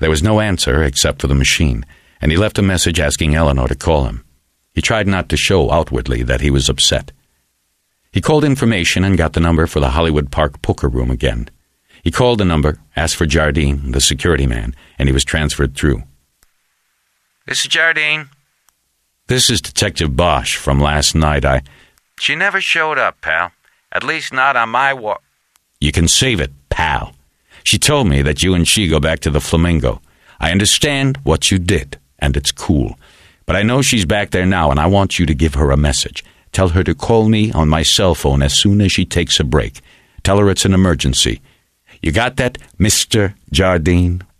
There was no answer except for the machine, and he left a message asking Eleanor to call him. He tried not to show outwardly that he was upset. He called information and got the number for the Hollywood Park poker room again. He called the number, asked for Jardine, the security man, and he was transferred through. This is Jardine. This is Detective Bosch from last night. She never showed up, pal. At least not on my You can save it, pal. She told me that you and she go back to the Flamingo. I understand what you did, and it's cool. But I know she's back there now, and I want you to give her a message. Tell her to call me on my cell phone as soon as she takes a break. Tell her it's an emergency. You got that, Mr. Jardine?